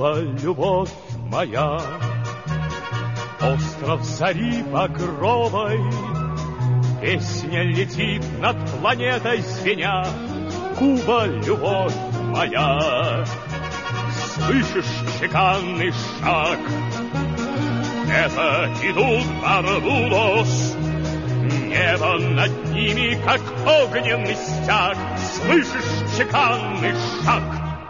Куба, любовь моя, остров зари багровой, песня летит над планетой звеня. Куба, любовь моя, слышишь чеканный шаг? Это идут Бардудос, небо над ними, как огненный стяг. Слышишь чеканный шаг?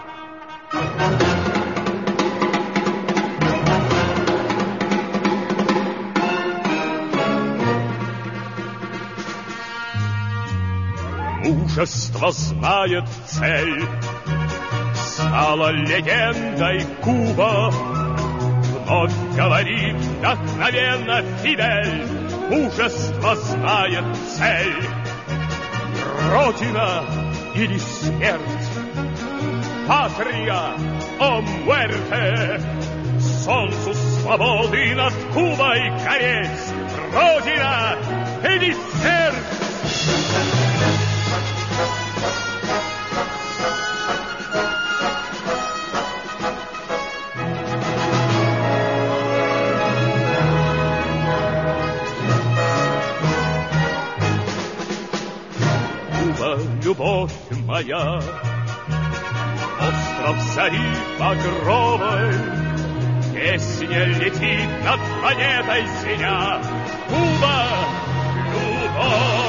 Мужество знает цель, стала легендой Куба. Вновь говорит вдохновенно Фидель, мужество знает цель. Родина или смерть, патрия о муэрте, солнцу свободы над Кубой гореть. Родина или смерть. Любовь моя, остров зари багровой, песня летит над планетой звеня. Куба, любовь.